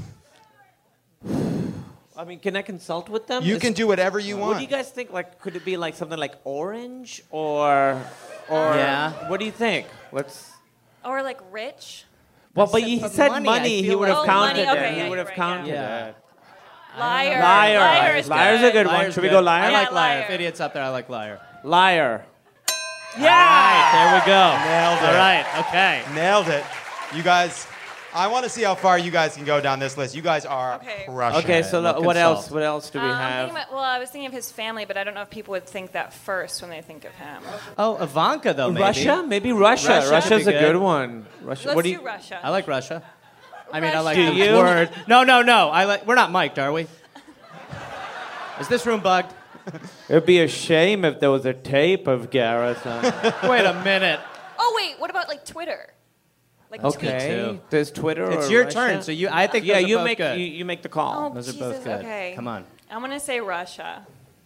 I mean, can I consult with them? You can do whatever you What want. do you guys think? Like, could it be like something like orange or Yeah. What do you think? Let's. Or like rich. Well, but he but said money, money. I He feel would have like- Oh, money, counted okay, it. yeah, He would have you're right, counted yeah. it. Liar. Liar. Liar is Liar's a good one. Liar's Should we good. go liar? I like Yeah, liar. liar. If idiot's up there, I like liar. Liar. All right, there we go. Nailed it. All right, okay. Nailed it. You guys, I want to see how far you guys can go down this list. You guys are Okay. crushing Okay, it. so We'll what else? consult. What else do we I'm have? thinking about, I was thinking of his family, but I don't know if people would think that first when they think of him. Oh, Ivanka though. Maybe. Russia? Maybe Russia. Russia would Russia's be a good. good one. Russia. Let's what do do you? Russia. I like Russia. I mean, I like Do the you? word. No. I like. We're not mic'd, are we? Is this room bugged? It'd be a shame if there was a tape of Gareth. Wait a minute. Oh wait, what about like Twitter? Like Okay. too. There's Twitter. It's or your Russia? turn. So you. I think. Yeah, those are you both make good. you make the call. Oh, Those are Jesus, both good. okay. Come on. I'm gonna say Russia.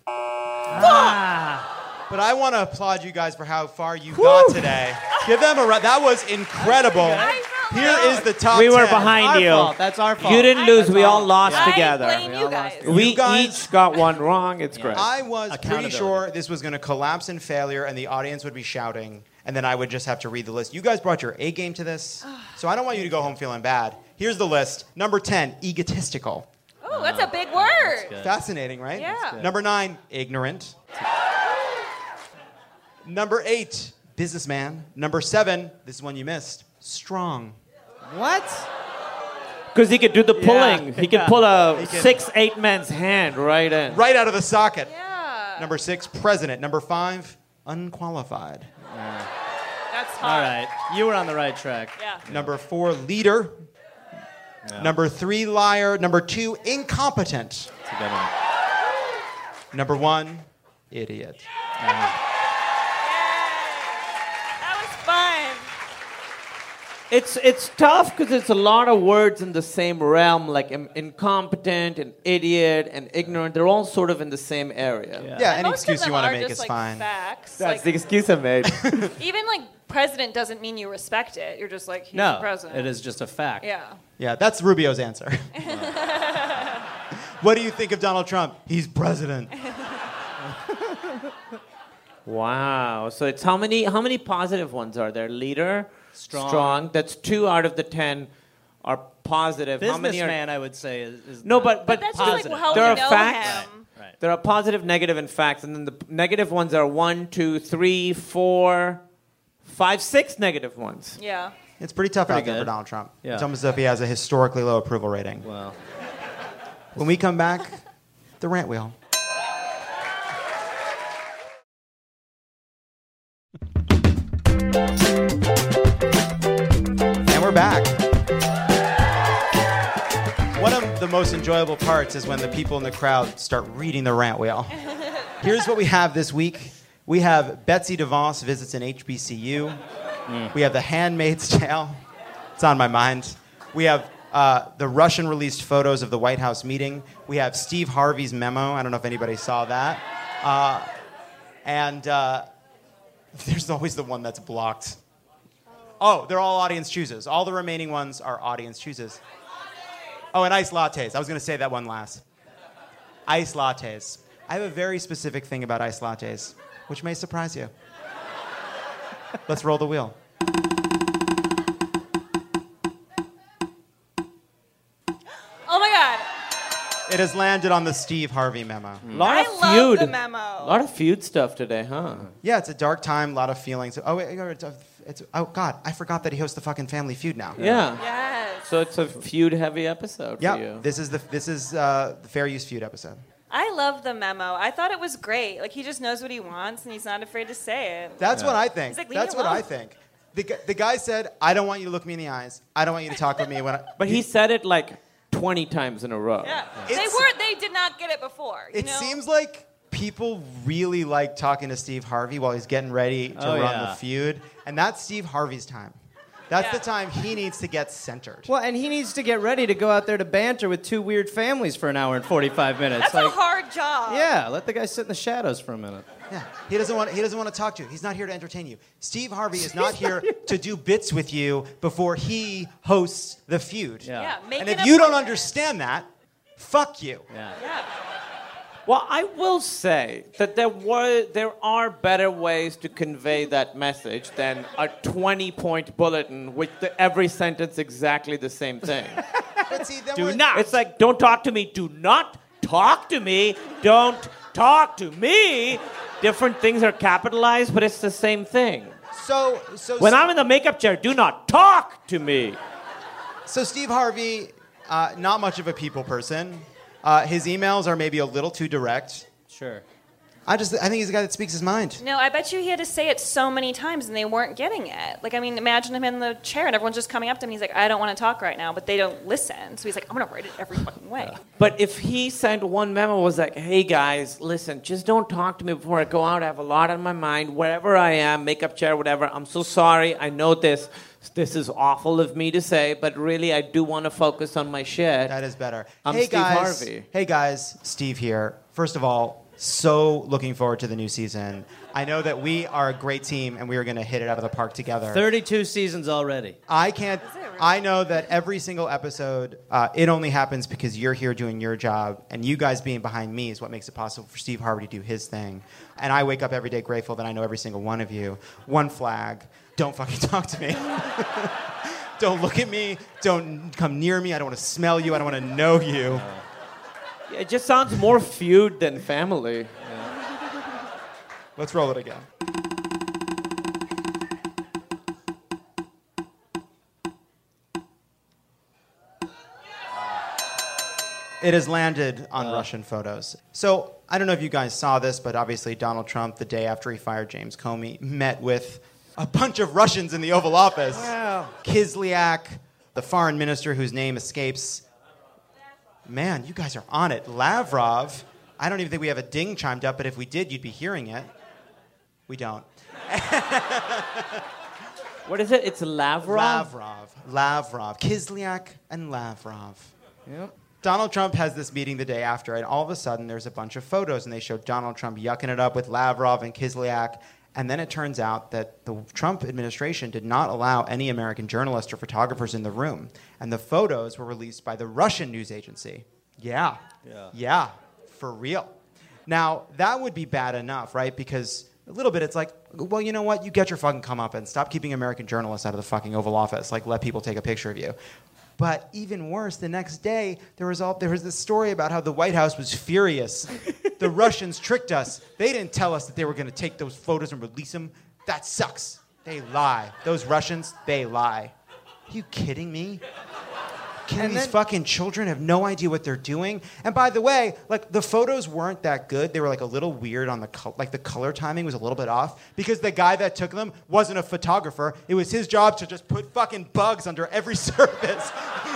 But I want to applaud you guys for how far you got today. Give them a round. That was incredible. Here is the top We were 10. behind Our you. fault. That's our fault. You didn't lose. We all lost I together. blame you guys. We You guys- each got one wrong. It's great. I was pretty Accountability. sure this was going to collapse in failure and the audience would be shouting, and then I would just have to read the list. You guys brought your A game to this, so I don't want you to go home feeling bad. Here's the list. Number 10, egotistical. Oh, that's a big word. Good. Fascinating, right? Yeah. That's good. Number 9, ignorant. Number 8, businessman. Number 7, this is one you missed, strong. What? Because he could do the pulling. Yeah. He could pull a He could- 6'8" man's hand right in. Right out of the socket. Yeah. Number 6, president. Number 5, unqualified. That's hard. All right. You were on the right track. Yeah. Number 4, leader. Number 3, liar. Number 2, incompetent. That's a good one. Number 1, idiot. That was fun. It's tough because it's a lot of words in the same realm, like incompetent and idiot and ignorant. They're all sort of in the same area. Yeah, any Most of excuse them you want to are make just, is like, fine. Facts. That's Like, the excuse I made. even like president doesn't mean you respect it. You're just like he's the No, president. it is just a fact. Yeah. Yeah, that's Rubio's answer. What do you think of Donald Trump? He's president. Wow. So it's how many positive ones are there? Leader, Strong. That's 2 out of the 10 are positive. How many are? Businessman, I would say, is No, not. but That's just like positive. how There we are know facts. him. Right. There are positive, negative, and facts, and then the negative ones are 1, 2, 3, 4, 5, 6 negative ones. Yeah. It's pretty tough out there good. for Donald Trump. Yeah. It's almost as if he has a historically low approval rating. Well, When we come back, the rant wheel. And we're back. One of the most enjoyable parts is when the people in the crowd start reading the rant wheel. Here's what we have this week. We have Betsy DeVos visits an HBCU. We have The Handmaid's Tale. It's on my mind. We have the Russian released photos of the White House meeting. We have Steve Harvey's memo. I don't know if anybody saw that. And there's always the one that's blocked. Oh, they're all audience chooses. All the remaining ones are audience chooses. Oh, and iced lattes. I was going to say that one last. Iced lattes. I have a very specific thing about iced lattes, which may surprise you. Let's roll the wheel. Oh my God. It has landed on the Steve Harvey memo. I love the memo. A lot of feud stuff today, huh? Yeah, it's a dark time, a lot of feelings. Oh, wait, oh God, I forgot that he hosts the fucking Family Feud now. Yeah. Yes. So it's a feud-heavy episode for Yeah, you. this is the Fair Use Feud episode. I love the memo. I thought it was great. Like, he just knows what he wants, and he's not afraid to say it. That's what I think. He's like, leave That's me what alone. I think. The guy said, I don't want you to look me in the eyes. I don't want you to talk with me when I... But he said it like 20 times in a row. Yeah. It's- They did not get it before. You It know? seems like people really like talking to Steve Harvey while he's getting ready to run the feud. And that's Steve Harvey's time. That's the time he needs to get centered. Well, and he needs to get ready to go out there to banter with two weird families for an hour and 45 minutes. That's a hard job. Yeah, let the guy sit in the shadows for a minute. Yeah, he doesn't want to talk to you. He's not here to entertain you. Steve Harvey is not here to do bits with you before he hosts the feud. Yeah, make and an if you don't appointment. understand that, fuck you. Yeah. Well, I will say that there are better ways to convey that message than a 20-point bulletin with every sentence exactly the same thing. But see, then Do not. It's like, don't talk to me. Do not talk to me. Don't talk to me. Different things are capitalized, but it's the same thing. So When I'm in the makeup chair, do not talk to me. So Steve Harvey, not much of a people person. His emails are maybe a little too direct. Sure. I think he's a guy that speaks his mind. No, I bet you he had to say it so many times and they weren't getting it. Like, I mean, imagine him in the chair and everyone's just coming up to him and he's like, I don't want to talk right now, but they don't listen. So he's like, I'm going to write it every fucking way. But if he sent one memo was like, hey guys, listen, just don't talk to me before I go out. I have a lot on my mind. Wherever I am, makeup chair, whatever, I'm so sorry. I know this is awful of me to say, but really I do want to focus on my shit. That is better. I'm hey Steve guys, Harvey. Hey guys, Steve here. First of all, so looking forward to the new season. I know that we are a great team and we are going to hit it out of the park together. 32 seasons already. I know that every single episode, it only happens because you're here doing your job, and you guys being behind me is what makes it possible for Steve Harvey to do his thing. And I wake up every day grateful that I know every single one of you. One flag, don't fucking talk to me. Don't look at me. Don't come near me. I don't want to smell you. I don't want to know you. It just sounds more feud than family. Let's roll it again. It has landed on Russian photos. So I don't know if you guys saw this, but obviously Donald Trump, the day after he fired James Comey, met with a bunch of Russians in the Oval Office. Wow. Kislyak, the foreign minister whose name escapes. Man, you guys are on it. Lavrov. I don't even think we have a ding chimed up, but if we did, you'd be hearing it. We don't. What is it? It's Lavrov? Lavrov. Kislyak and Lavrov. Yep. Donald Trump has this meeting the day after, and all of a sudden there's a bunch of photos, and they show Donald Trump yucking it up with Lavrov and Kislyak. And then it turns out that the Trump administration did not allow any American journalists or photographers in the room. And the photos were released by the Russian news agency. Yeah, for real. Now, that would be bad enough, right? Because a little bit it's like, well, you know what? You get your fucking comeuppance. Stop keeping American journalists out of the fucking Oval Office. Like, let people take a picture of you. But even worse, the next day, there was this story about how the White House was furious. The Russians tricked us. They didn't tell us that they were going to take those photos and release them. That sucks. They lie. Those Russians, they lie. Are you kidding me? These fucking children have no idea what they're doing. And by the way, like, the photos weren't that good. They were like a little weird on the the color timing was a little bit off because the guy that took them wasn't a photographer. It was his job to just put fucking bugs under every surface.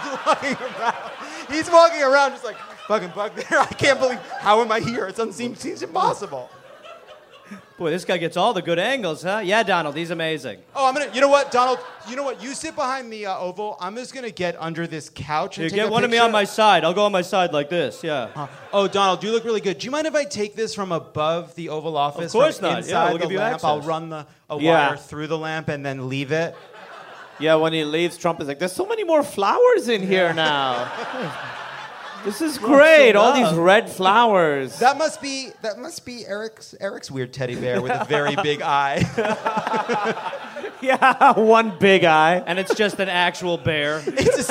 He's walking around just like, fucking bug there. I can't believe, how am I here? It seems impossible. Boy, this guy gets all the good angles, huh? Yeah, Donald, he's amazing. Oh, you know what, Donald? You know what? You sit behind the Oval. I'm just going to get under this couch and take get a one of me picture. on my side. I'll go on my side like this, yeah. Oh, Donald, you look really good. Do you mind if I take this from above the Oval Office? Of course from not. Inside Yeah, we'll the give you lamp? access. I'll run a wire through the lamp and then leave it. Yeah, when he leaves, Trump is like, there's so many more flowers in here now. This is great. All these red flowers. That must be Eric's weird teddy bear with a very big eye. Yeah, one big eye. And it's just an actual bear. It's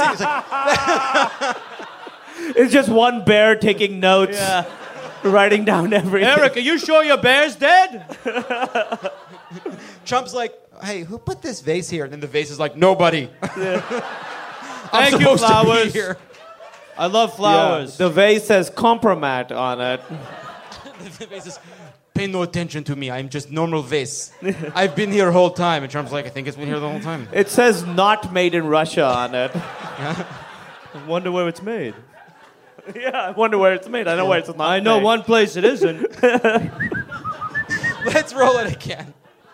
just one bear taking notes, writing down everything. Eric, are you sure your bear's dead? Trump's like, hey, who put this vase here? And then the vase is like, nobody. Thank you, flowers. I love flowers. Yeah, the vase says compromat on it. The vase says, pay no attention to me. I'm just normal vase. I've been here whole time. And Trump's like, I think it's been here the whole time. It says not made in Russia on it. I wonder where it's made. Yeah, I wonder where it's made. I know where it's not I know made. one place it isn't. Let's roll it again.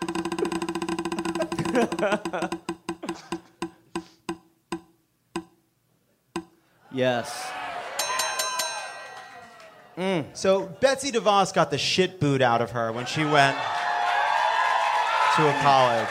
Yes. So Betsy DeVos got the shit booed out of her when she went to a college.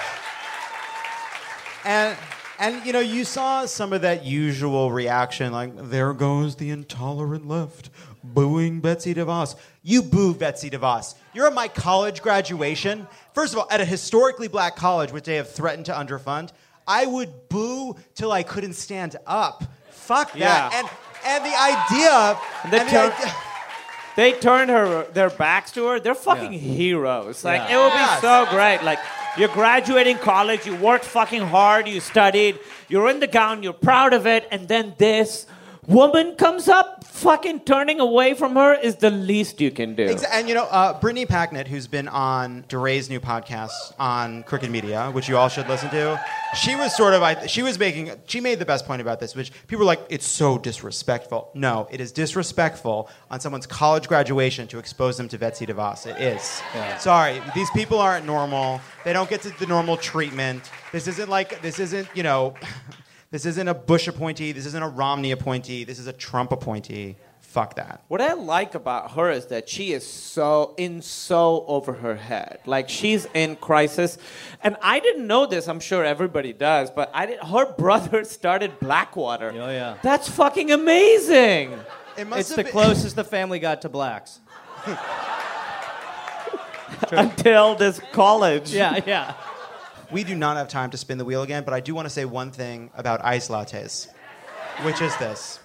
And you know, you saw some of that usual reaction, like, there goes the intolerant left, booing Betsy DeVos. You boo Betsy DeVos. You're at my college graduation. First of all, at a historically black college, which they have threatened to underfund, I would boo till I couldn't stand up. Fuck that. Yeah. And the idea... They turned their backs to her. They're fucking heroes. Like, it would be so great. Like, you're graduating college, you worked fucking hard, you studied, you're in the gown, you're proud of it, and then this woman comes up, fucking turning away from her is the least you can do. And you know, Brittany Packnett, who's been on DeRay's new podcast on Crooked Media, which you all should listen to, she was sort of, she made the best point about this, which people were like, it's so disrespectful. No, it is disrespectful on someone's college graduation to expose them to Betsy DeVos. It is. Yeah. Sorry, these people aren't normal. They don't get the normal treatment. This isn't, you know, this isn't a Bush appointee. This isn't a Romney appointee. This is a Trump appointee. Fuck that. What I like about her is that she is so over her head. Like, she's in crisis. And I didn't know this. I'm sure everybody does. But her brother started Blackwater. Oh, yeah. That's fucking amazing. It's the closest the family got to blacks. Until this college. Yeah. We do not have time to spin the wheel again, but I do want to say one thing about iced lattes, which is this.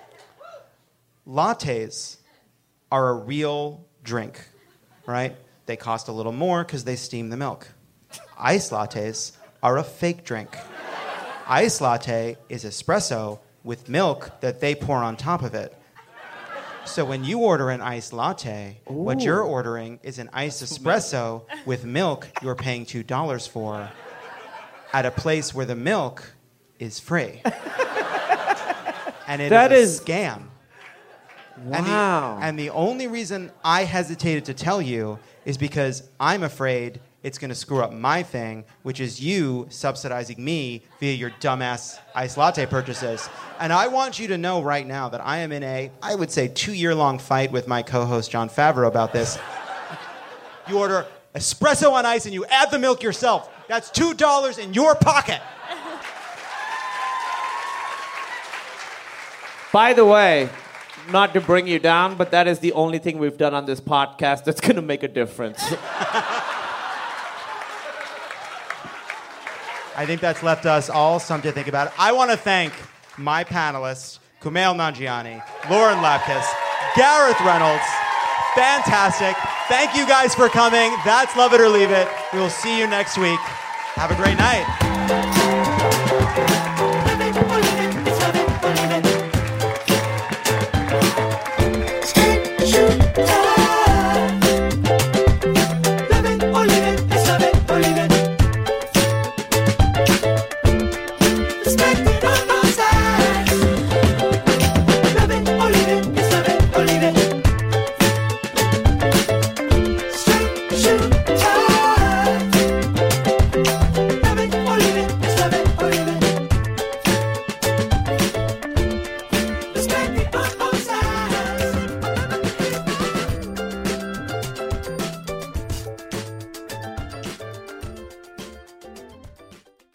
Lattes are a real drink, right? They cost a little more because they steam the milk. Iced lattes are a fake drink. Iced latte is espresso with milk that they pour on top of it. So when you order an iced latte, what you're ordering is an iced espresso with milk you're paying $2 for at a place where the milk is free. And it is a scam. Wow. And the only reason I hesitated to tell you is because I'm afraid it's going to screw up my thing, which is you subsidizing me via your dumbass iced latte purchases. And I want you to know right now that I am in I would say, 2-year-long fight with my co-host John Favreau about this. You order espresso on ice and you add the milk yourself. That's $2 in your pocket. By the way, not to bring you down, but that is the only thing we've done on this podcast that's going to make a difference. I think that's left us all something to think about. I want to thank my panelists, Kumail Nanjiani, Lauren Lapkus, Gareth Reynolds. Fantastic. Thank you guys for coming. That's Love It or Leave It. We will see you next week. Have a great night.